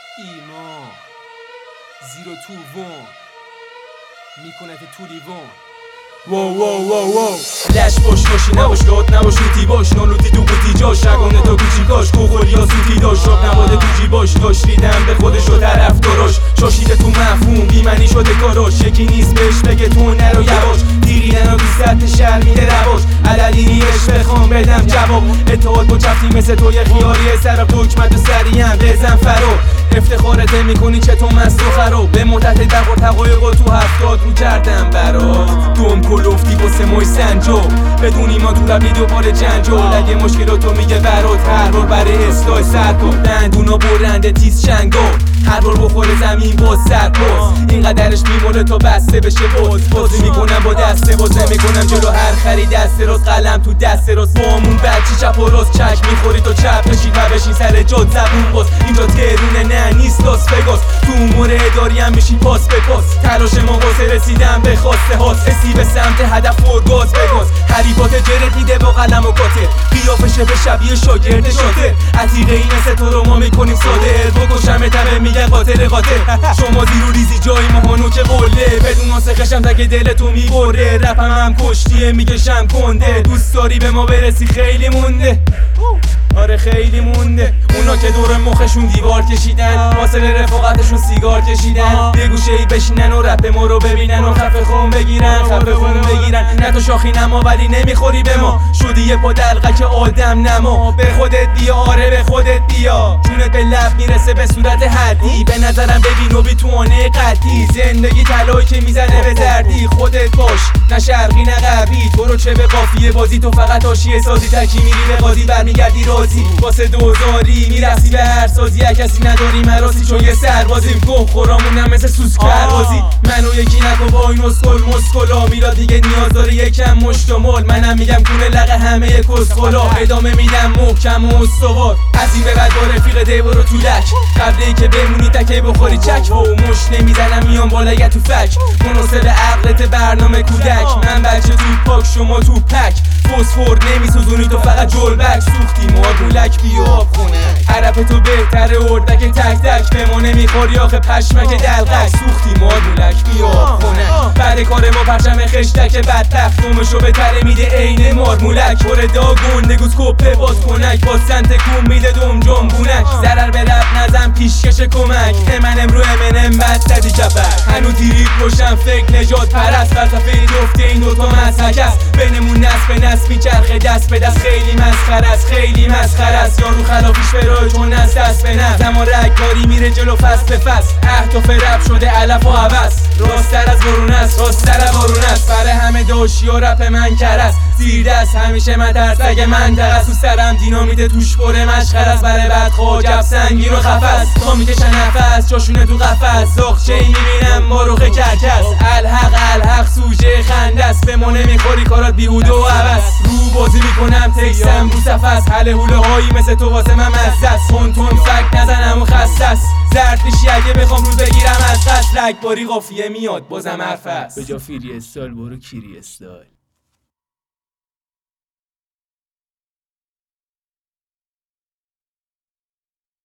ایمان زیرو تو وون میکنه تو لیوان واو لش باش باشی نباش لات نباش لوتی باش نالوتی تو قوطی جاش شگانه تا کوچیکاش کوخوری یا سوتی داشت شاب نباده تو جیباش داشت ریدم به خودش و طرف داراش شاشیده تو مفهوم بیمنی شده کاراش یکی نیست بهش بگه تو نرو یواش دیریدن و تو سطح شهر میده رواش عللی نیش بخوام بدم جواب اتحاد با چفتی مثل تو یه خیاریه سراب دکمت و سریم بزن فرار افتخارت میکنی چه تو مست و خراب به مدت دقار تقایق تو 70 رو کردم برات دوم کلوفتی واسه موی سنجو بدون ایمان تو لب دوباره جنجال اگه مشکلاتو میگه برات هر بار برای اصلاح سر کن دندونا برنده تیز چنگا هر بار بخوره زمین باز سرپاز اینقدرش میمونه تا بسته بشه بازی میکنم با دسته باز نمیکنم جلو هر خری دست راست قلم تو دست راست بامون بچی چپ و راست چک میخوری تو چپ بشید و بشین سر جاد زبون باز اینجا ترونه نه نیست لاس وگاس تو امور اداری هم میشی پاس به پاس تلاش ما واسه رسیدن به خواسته هاست رسی به سمت هدف و گاز بگاز حریفات جرت میده با قلم و کاتر قیافشه به شبیه شاگرد شاطر عتیقه این مثل تو رو ما میکنیم صادر بکشم تبه میگن قاتل شما زیرو ریزی جایی ماهانو که قله بدون ناسخشم تک دل تو میبره رپم هم کشتیه میکشم کنده دوست داری به ما برسی خیلی مونده آره خیلی مونده اونا که دور مخشون دیوار کشیدن واصل رفاقتشون سیگار کشیدن یه گوشه ای بشینن و رپ ما رو ببینن و خفه خون بگیرن نه تو شاخی نما ولی نمیخوری به ما شدی یه پا دلقک آدم نما به خودت بیا آره به خودت بیا جونت به لب میرسه به صورت حدی به نظرم ببین و بیتوانه قطعی زندگی طلایی که میزنه به زردی خودت باش نه شرقی نه غربی تو رو چه به قافیه بازی تو فقط حاشیه سازی تکی میری به قاضی برمیگردی راضی واسه دوزاری میرسی به هر سازی کسی نداری مراسی چون یه سربازیم گم خورامونم مثل سوس کربازی منو یکی نکن با این اسکل مسکلا میرا دیگه نیاز داره یکم مشتمل منم میگم کونه لقه همه کسخلا ادامه میدم محکم و استوار از این به بعد با رفیق دیو رو تو لک قبل اینکه بمونی تکه بخوری چک و مش نمیزنم میام بالا تو فک مناسب عقلت برنامه کودک من بچه تو پاک شما تو پک فسفور نمیسوزونی تو فقط جلبک سوختی مارمولک بیا آب خونه عرف تو بهتره اردک تک تک به ما نمیخوری آخه پشمک دلقک سوختی مارمولک بیا آب خونه بعد کار ما پرچم خشتک بدبخت دومشو به تره میده عین مارمولک پر داگون نگوز کپه باز کنک با سنت کون میده دم جنبونک ضرر به رب نزن پیشکش کمک امنم رو امنم بد زدی کپک هنو تیریک روشن فکر نجات پرست فلسفه جفته این دوتا مسحک است بینمون نسل به نسل میچرخه دست به دست خیلی مسخره است یارو خلافیش فرای چون نست دست به نست زمان رگباری میره جلو فصل به فصل اهداف رپ شده علف و عوض راستر از وارون است برای همه داشی و رپ من کرست زیر دست همیشه من ترس اگه من ترس تو سرم دینامیت توش پره مشخر است برای بد خواجب سنگین و خفست تا میکشن نفس جاشونه تو قفس زاغچه ای میبینم ماروخه کرکس الحق سوژه خنده است به ما نمیخوری کارات بیهوده و عبس رو بازی میکنم تکسم رو صفست حل حوله هایی مثل تو واسه من مزدست تون فک نزنم و خستست زرد میشی اگه بخوام رو بگیرم از قصد رگباری قافیه میاد بازم حرف است به جا فیری استایل برو کیری استایل